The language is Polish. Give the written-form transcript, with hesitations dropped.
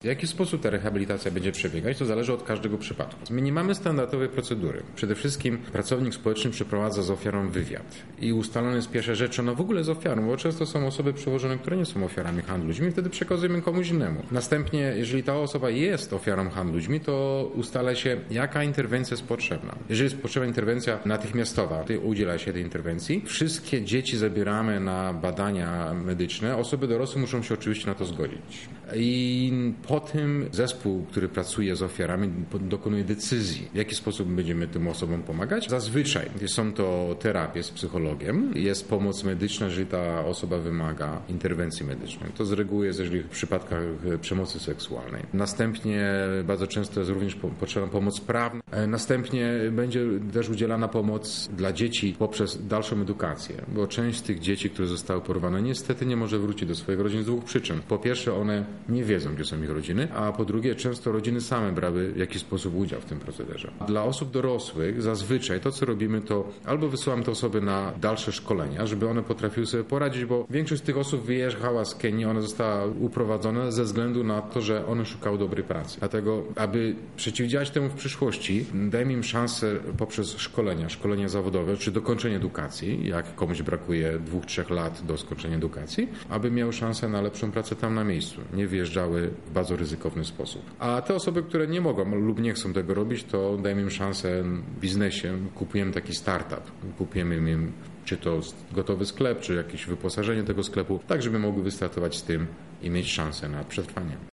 W jaki sposób ta rehabilitacja będzie przebiegać, to zależy od każdego przypadku. My nie mamy standardowej procedury. Przede wszystkim pracownik społeczny przeprowadza z ofiarą wywiad i ustalone jest pierwsza rzecz, czy ona w ogóle jest ofiarą, bo często są osoby przełożone, które nie są ofiarami handlu ludźmi, wtedy przekazujemy komuś innemu. Następnie, jeżeli ta osoba jest ofiarą handlu ludźmi, to ustala się, jaka interwencja jest potrzebna. Jeżeli jest potrzebna interwencja natychmiastowa, to udziela się tej interwencji. Wszystkie dzieci zabieramy na badania medyczne. Osoby dorosłe muszą się oczywiście na to zgodzić. I po tym zespół, który pracuje z ofiarami, dokonuje decyzji, w jaki sposób będziemy tym osobom pomagać. Zazwyczaj są to terapie z psychologiem, jest pomoc medyczna, jeżeli ta osoba wymaga interwencji medycznej. To z reguły jest, jeżeli w przypadkach przemocy seksualnej. Następnie bardzo często jest również potrzebna pomoc prawna. Następnie będzie też udzielana pomoc dla dzieci poprzez dalszą edukację, bo część z tych dzieci, które zostały porwane, niestety nie może wrócić do swojej rodziny z dwóch przyczyn. Po pierwsze, one nie wiedzą, gdzie są ich rodziny, a po drugie, często rodziny same brały w jakiś sposób udział w tym procederze. Dla osób dorosłych zazwyczaj to, co robimy, to albo wysyłamy te osoby na dalsze szkolenia, żeby one potrafiły sobie poradzić, bo większość z tych osób wyjechała z Kenii, ona została uprowadzona ze względu na to, że one szukały dobrej pracy. Dlatego, aby przeciwdziałać temu w przyszłości, dajmy im szansę poprzez szkolenia zawodowe, czy dokończenie edukacji, jak komuś brakuje 2-3 lat do skończenia edukacji, aby miały szansę na lepszą pracę tam na miejscu. Nie wyjeżdżały w bardzo ryzykowny sposób. A te osoby, które nie mogą lub nie chcą tego robić, to dajemy im szansę w biznesie. Kupujemy taki startup. Kupujemy im czy to gotowy sklep, czy jakieś wyposażenie tego sklepu, tak żeby mogły wystartować z tym i mieć szansę na przetrwanie.